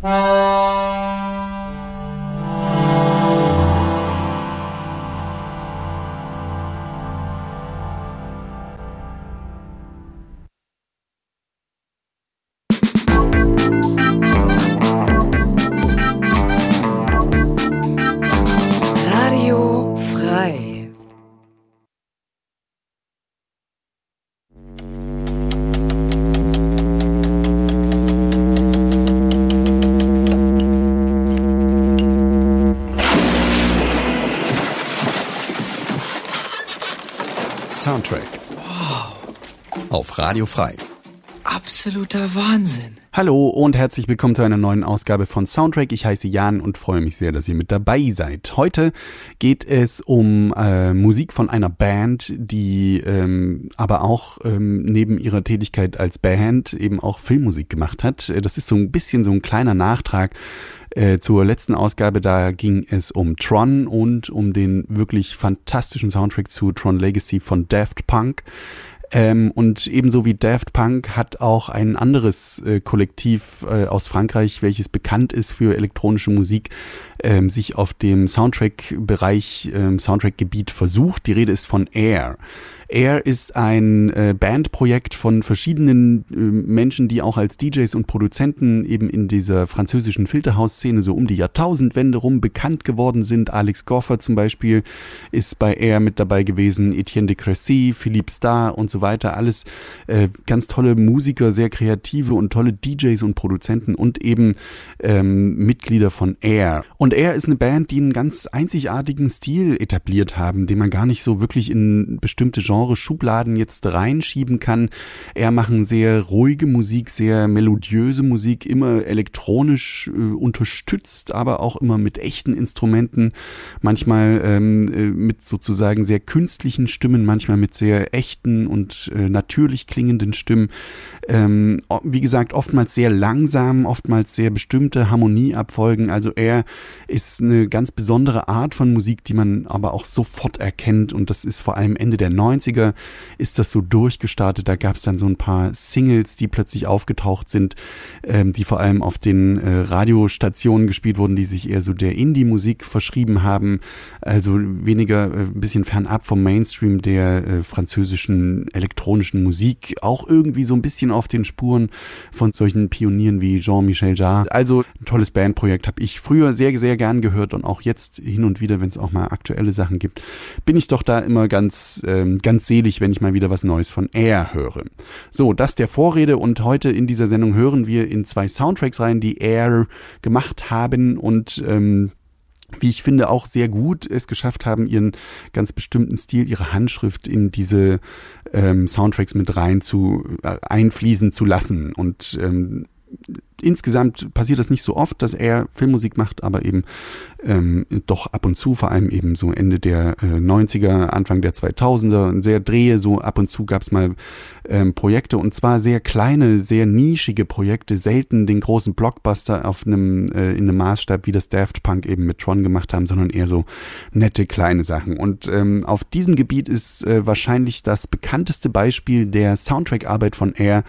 Radio frei. Soundtrack. Wow. Auf Radio frei. Absoluter Wahnsinn. Hallo und herzlich willkommen zu einer neuen Ausgabe von Soundtrack. Ich heiße Jan und freue mich sehr, dass ihr mit dabei seid. Heute geht es um Musik von einer Band, die aber auch neben ihrer Tätigkeit als Band eben auch Filmmusik gemacht hat. Das ist so ein bisschen so ein kleiner Nachtrag zur letzten Ausgabe. Da ging es um Tron und um den wirklich fantastischen Soundtrack zu Tron Legacy von Daft Punk. Und ebenso wie Daft Punk hat auch ein anderes Kollektiv aus Frankreich, welches bekannt ist für elektronische Musik, sich auf dem Soundtrack-Bereich, Soundtrack-Gebiet versucht. Die Rede ist von Air. Air ist ein Bandprojekt von verschiedenen Menschen, die auch als DJs und Produzenten eben in dieser französischen Filterhouse-Szene so um die Jahrtausendwende rum bekannt geworden sind. Alex Goffer zum Beispiel ist bei Air mit dabei gewesen, Etienne de Crécy, Philippe Starr und so weiter. Alles ganz tolle Musiker, sehr kreative und tolle DJs und Produzenten und eben Mitglieder von Air. Und Air ist eine Band, die einen ganz einzigartigen Stil etabliert haben, den man gar nicht so wirklich in bestimmte Schubladen jetzt reinschieben kann. Air machen sehr ruhige Musik, sehr melodiöse Musik, immer elektronisch unterstützt, aber auch immer mit echten Instrumenten, manchmal mit sozusagen sehr künstlichen Stimmen, manchmal mit sehr echten und natürlich klingenden Stimmen. Wie gesagt, oftmals sehr langsam, oftmals sehr bestimmte Harmonieabfolgen. Also Air ist eine ganz besondere Art von Musik, die man aber auch sofort erkennt, und das ist vor allem Ende der 90er ist das so durchgestartet. Da gab es dann so ein paar Singles, die plötzlich aufgetaucht sind, die vor allem auf den Radiostationen gespielt wurden, die sich eher so der Indie-Musik verschrieben haben, also weniger ein bisschen fernab vom Mainstream der französischen elektronischen Musik, auch irgendwie so ein bisschen auf den Spuren von solchen Pionieren wie Jean-Michel Jarre. Also ein tolles Bandprojekt, habe ich früher sehr, sehr gern gehört, und auch jetzt hin und wieder, wenn es auch mal aktuelle Sachen gibt, bin ich doch da immer ganz selig, wenn ich mal wieder was Neues von Air höre. So, das der Vorrede, und heute in dieser Sendung hören wir in 2 Soundtracks rein, die Air gemacht haben und wie ich finde, auch sehr gut es geschafft haben, ihren ganz bestimmten Stil, ihre Handschrift in diese Soundtracks mit einfließen zu lassen. Und insgesamt passiert das nicht so oft, dass er Filmmusik macht, aber eben doch ab und zu, vor allem eben so Ende der 90er, Anfang der 2000er, sehr Drehe, so ab und zu gab's mal Projekte, und zwar sehr kleine, sehr nischige Projekte, selten den großen Blockbuster in einem Maßstab, wie das Daft Punk eben mit Tron gemacht haben, sondern eher so nette kleine Sachen. Und auf diesem Gebiet ist wahrscheinlich das bekannteste Beispiel der Soundtrack-Arbeit von Air,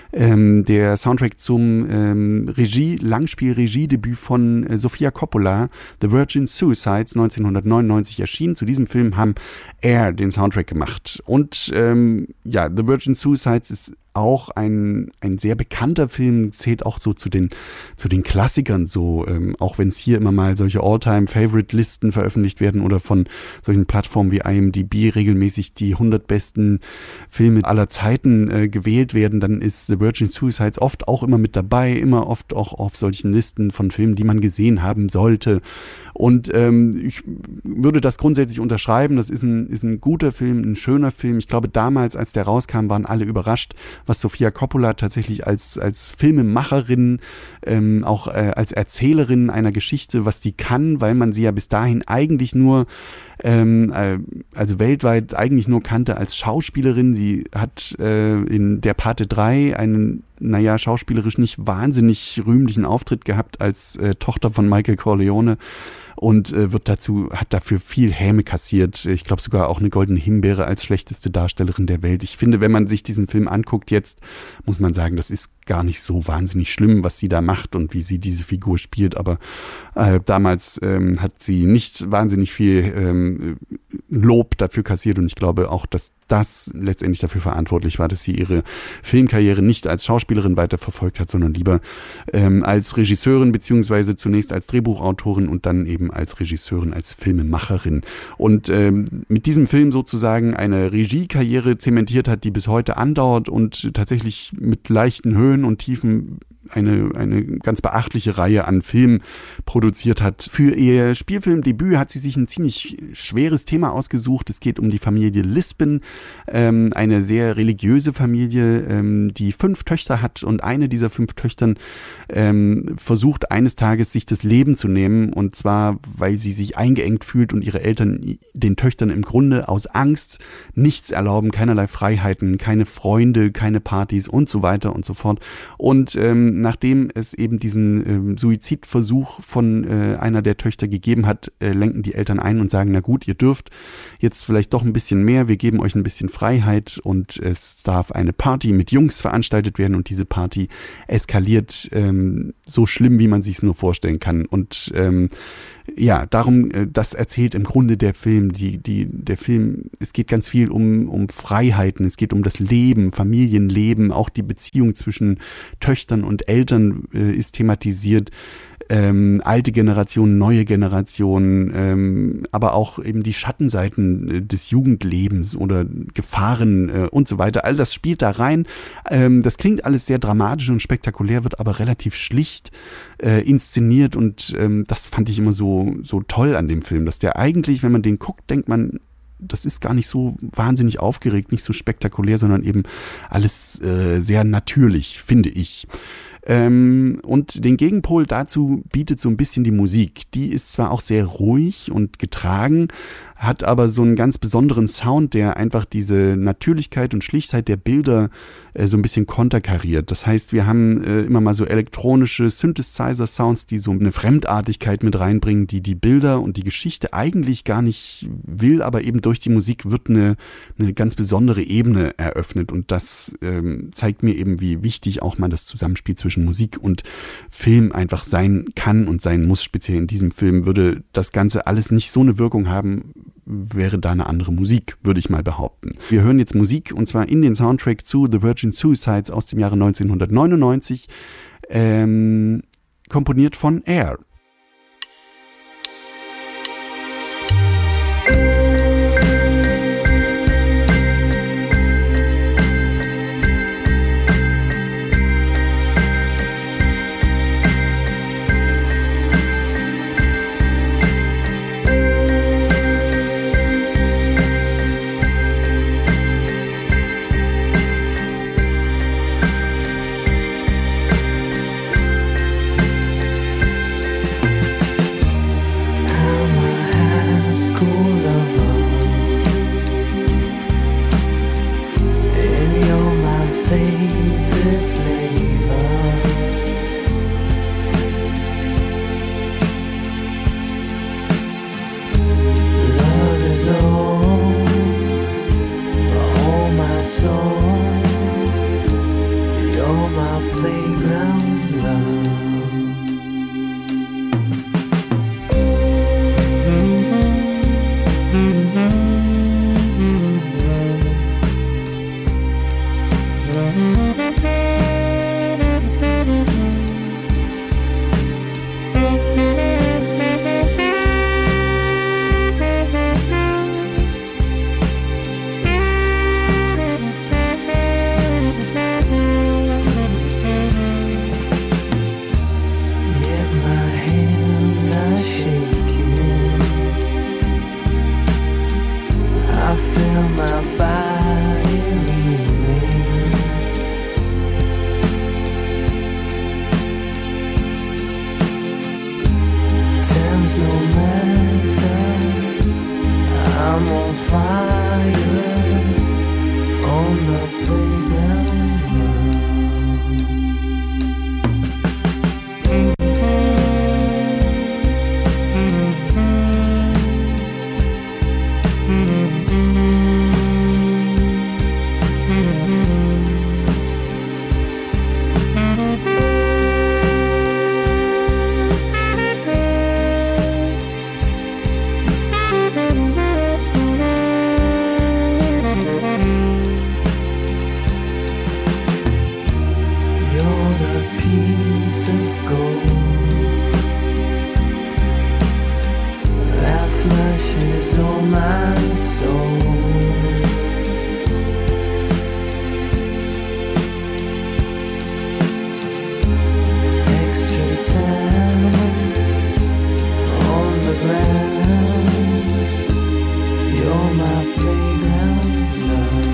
der Soundtrack zum Langspiel-Regiedebüt von Sofia Coppola, The Virgin Suicides, 1999 erschienen. Zu diesem Film haben Air den Soundtrack gemacht. Und The Virgin Suicides ist auch ein sehr bekannter Film, zählt auch so zu den Klassikern, so auch wenn es hier immer mal solche All-Time-Favorite-Listen veröffentlicht werden oder von solchen Plattformen wie IMDb regelmäßig die 100 besten Filme aller Zeiten gewählt werden, dann ist The Virgin Suicides oft auch immer mit dabei, immer oft auch auf solchen Listen von Filmen, die man gesehen haben sollte. Und ich würde das grundsätzlich unterschreiben. Das ist ein guter Film, ein schöner Film. Ich glaube, damals, als der rauskam, waren alle überrascht, was Sofia Coppola tatsächlich als Filmemacherin, auch als Erzählerin einer Geschichte, was sie kann, weil man sie ja bis dahin eigentlich nur, also weltweit eigentlich nur kannte als Schauspielerin. Sie hat in Der Pate 3 einen, schauspielerisch nicht wahnsinnig rühmlichen Auftritt gehabt als Tochter von Michael Corleone. und hat dafür viel Häme kassiert. Ich glaube sogar auch eine Goldene Himbeere als schlechteste Darstellerin der Welt. Ich finde, wenn man sich diesen Film anguckt jetzt, muss man sagen, das ist gar nicht so wahnsinnig schlimm, was sie da macht und wie sie diese Figur spielt, aber damals hat sie nicht wahnsinnig viel Lob dafür kassiert und ich glaube auch, dass das letztendlich dafür verantwortlich war, dass sie ihre Filmkarriere nicht als Schauspielerin weiterverfolgt hat, sondern lieber als Regisseurin beziehungsweise zunächst als Drehbuchautorin und dann eben als Regisseurin, als Filmemacherin. Und mit diesem Film sozusagen eine Regiekarriere zementiert hat, die bis heute andauert und tatsächlich mit leichten Höhen und Tiefen eine ganz beachtliche Reihe an Filmen produziert hat. Für ihr Spielfilmdebüt hat sie sich ein ziemlich schweres Thema ausgesucht. Es geht um die Familie Lisbon, eine sehr religiöse Familie, die 5 Töchter hat und eine dieser 5 Töchtern versucht eines Tages sich das Leben zu nehmen und zwar, weil sie sich eingeengt fühlt und ihre Eltern den Töchtern im Grunde aus Angst nichts erlauben, keinerlei Freiheiten, keine Freunde, keine Partys und so weiter und so fort. Und nachdem es eben diesen Suizidversuch von einer der Töchter gegeben hat, lenken die Eltern ein und sagen, na gut, ihr dürft jetzt vielleicht doch ein bisschen mehr, wir geben euch ein bisschen Freiheit und es darf eine Party mit Jungs veranstaltet werden und diese Party eskaliert so schlimm, wie man sich es nur vorstellen kann. Und darum, das erzählt im Grunde der Film. Der Film, es geht ganz viel um Freiheiten, es geht um das Leben, Familienleben, auch die Beziehung zwischen Töchtern und Eltern ist thematisiert. Alte Generationen, neue Generationen, aber auch eben die Schattenseiten des Jugendlebens oder Gefahren und so weiter. All das spielt da rein. Das klingt alles sehr dramatisch und spektakulär, wird aber relativ schlicht inszeniert und das fand ich immer so toll an dem Film, dass der eigentlich, wenn man den guckt, denkt man, das ist gar nicht so wahnsinnig aufgeregt, nicht so spektakulär, sondern eben alles sehr natürlich, finde ich. Und den Gegenpol dazu bietet so ein bisschen die Musik. Die ist zwar auch sehr ruhig und getragen, hat aber so einen ganz besonderen Sound, der einfach diese Natürlichkeit und Schlichtheit der Bilder so ein bisschen konterkariert. Das heißt, wir haben immer mal so elektronische Synthesizer-Sounds, die so eine Fremdartigkeit mit reinbringen, die Bilder und die Geschichte eigentlich gar nicht will, aber eben durch die Musik wird eine ganz besondere Ebene eröffnet und das zeigt mir eben, wie wichtig auch mal das Zusammenspiel zwischen Musik und Film einfach sein kann und sein muss. Speziell in diesem Film würde das Ganze alles nicht so eine Wirkung haben, wäre da eine andere Musik, würde ich mal behaupten. Wir hören jetzt Musik und zwar in den Soundtrack zu The Virgin Suicides aus dem Jahre 1999, komponiert von Air. streets of gold that flushes all my soul. Extra time on the ground, you're my playground love.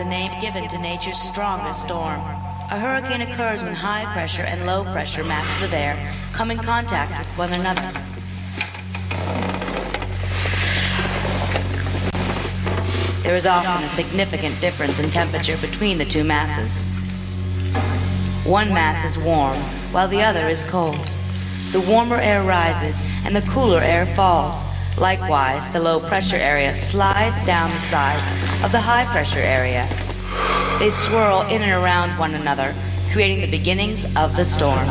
a name given to nature's strongest storm. A hurricane occurs when high pressure and low pressure masses of air come in contact with one another. There is often a significant difference in temperature between the two masses. One mass is warm, while the other is cold. The warmer air rises and the cooler air falls. Likewise, the low pressure area slides down the sides of the high pressure area. They swirl in and around one another, creating the beginnings of the storm.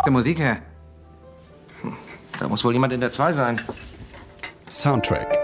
der Musik her. Da muss wohl jemand in der 2 sein. Soundtrack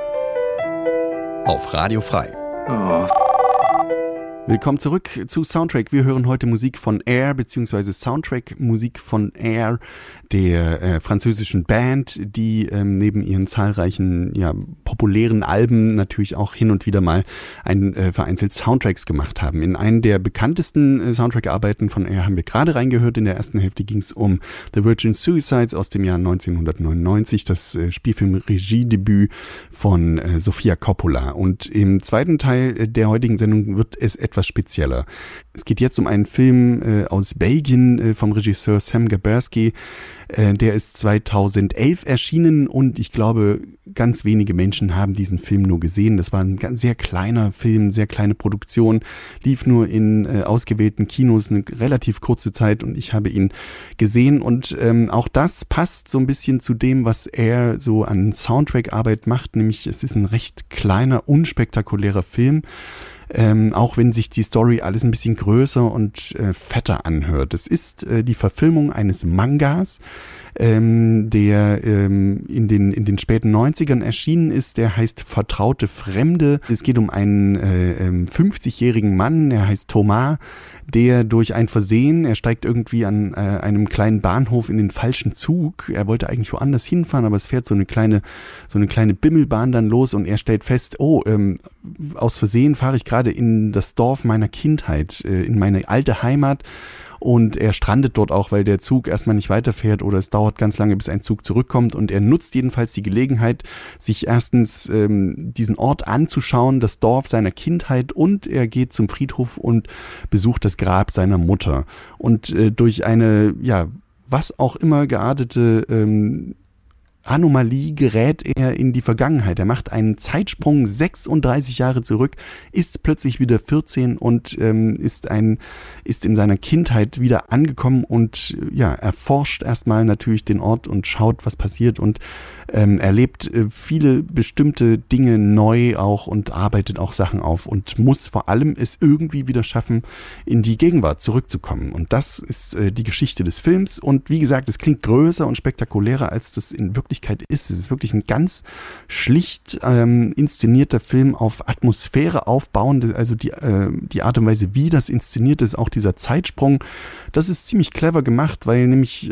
auf Radio Frei. Oh. Willkommen zurück zu Soundtrack. Wir hören heute Musik von Air, beziehungsweise Soundtrack-Musik von Air, der französischen Band, die neben ihren zahlreichen populären Alben natürlich auch hin und wieder mal vereinzelt Soundtracks gemacht haben. In einen der bekanntesten Soundtrack-Arbeiten von Air haben wir gerade reingehört. In der ersten Hälfte ging es um The Virgin Suicides aus dem Jahr 1999, das Spielfilm-Regiedebüt von Sofia Coppola. Und im zweiten Teil der heutigen Sendung wird es etwas spezieller. Es geht jetzt um einen Film aus Belgien vom Regisseur Sam Gaberski. Der ist 2011 erschienen und ich glaube, ganz wenige Menschen haben diesen Film nur gesehen. Das war ein ganz sehr kleiner Film, sehr kleine Produktion, lief nur in ausgewählten Kinos eine relativ kurze Zeit und ich habe ihn gesehen und auch das passt so ein bisschen zu dem, was er so an Soundtrack-Arbeit macht, nämlich es ist ein recht kleiner, unspektakulärer Film. Auch wenn sich die Story alles ein bisschen größer und fetter anhört. Es ist die Verfilmung eines Mangas, der in den späten 90ern erschienen ist. Der heißt Vertraute Fremde. Es geht um einen 50-jährigen Mann, der heißt Thomas, der durch ein Versehen, er steigt irgendwie an einem kleinen Bahnhof in den falschen Zug. Er wollte eigentlich woanders hinfahren, aber es fährt so eine kleine Bimmelbahn dann los und er stellt fest, aus Versehen fahre ich gerade in das Dorf meiner Kindheit, in meine alte Heimat. Und er strandet dort auch, weil der Zug erstmal nicht weiterfährt oder es dauert ganz lange, bis ein Zug zurückkommt. Und er nutzt jedenfalls die Gelegenheit, sich erstens diesen Ort anzuschauen, das Dorf seiner Kindheit, und er geht zum Friedhof und besucht das Grab seiner Mutter. Und durch eine, was auch immer geartete Anomalie gerät er in die Vergangenheit. Er macht einen Zeitsprung 36 Jahre zurück, ist plötzlich wieder 14 und ist in seiner Kindheit wieder angekommen und erforscht erstmal natürlich den Ort und schaut, was passiert und erlebt viele bestimmte Dinge neu auch und arbeitet auch Sachen auf und muss vor allem es irgendwie wieder schaffen, in die Gegenwart zurückzukommen. Und das ist die Geschichte des Films. Und wie gesagt, es klingt größer und spektakulärer, als das in Wirklichkeit ist. Es ist wirklich ein ganz schlicht inszenierter Film auf Atmosphäre aufbauend, also die Art und Weise, wie das inszeniert ist, auch dieser Zeitsprung, das ist ziemlich clever gemacht, weil nämlich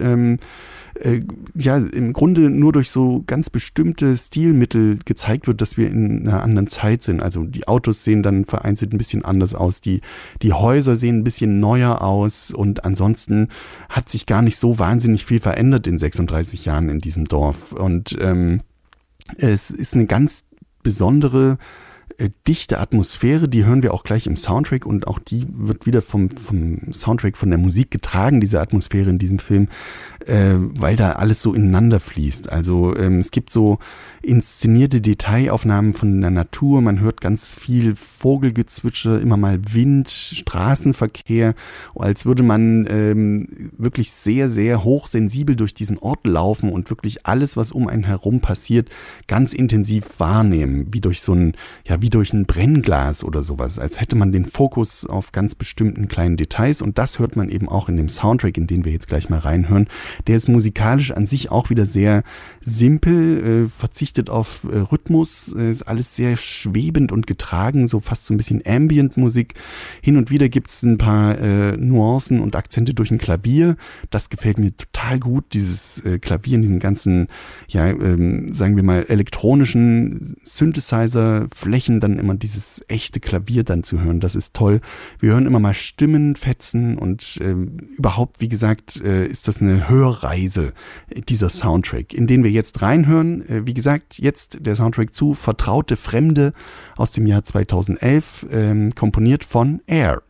im Grunde nur durch so ganz bestimmte Stilmittel gezeigt wird, dass wir in einer anderen Zeit sind. Also die Autos sehen dann vereinzelt ein bisschen anders aus, die Häuser sehen ein bisschen neuer aus und ansonsten hat sich gar nicht so wahnsinnig viel verändert in 36 Jahren in diesem Dorf. Und es ist eine ganz besondere dichte Atmosphäre, die hören wir auch gleich im Soundtrack und auch die wird wieder vom Soundtrack, von der Musik getragen, diese Atmosphäre in diesem Film, weil da alles so ineinander fließt. Also es gibt so inszenierte Detailaufnahmen von der Natur, man hört ganz viel Vogelgezwitscher, immer mal Wind, Straßenverkehr, als würde man wirklich sehr, sehr hochsensibel durch diesen Ort laufen und wirklich alles, was um einen herum passiert, ganz intensiv wahrnehmen, wie durch ein Brennglas oder sowas, als hätte man den Fokus auf ganz bestimmten kleinen Details und das hört man eben auch in dem Soundtrack, in den wir jetzt gleich mal reinhören. Der ist musikalisch an sich auch wieder sehr simpel, verzichtet auf Rhythmus, ist alles sehr schwebend und getragen, so fast so ein bisschen Ambient-Musik. Hin und wieder gibt es ein paar Nuancen und Akzente durch ein Klavier. Das gefällt mir total gut, dieses Klavier in diesen ganzen, sagen wir mal, elektronischen Synthesizer-Flächen, dann immer dieses echte Klavier dann zu hören. Das ist toll. Wir hören immer mal Stimmen fetzen und überhaupt, wie gesagt, ist das eine Hörreise, dieser Soundtrack, in den wir jetzt reinhören. Wie gesagt, jetzt der Soundtrack zu Vertraute Fremde aus dem Jahr 2011, komponiert von Air.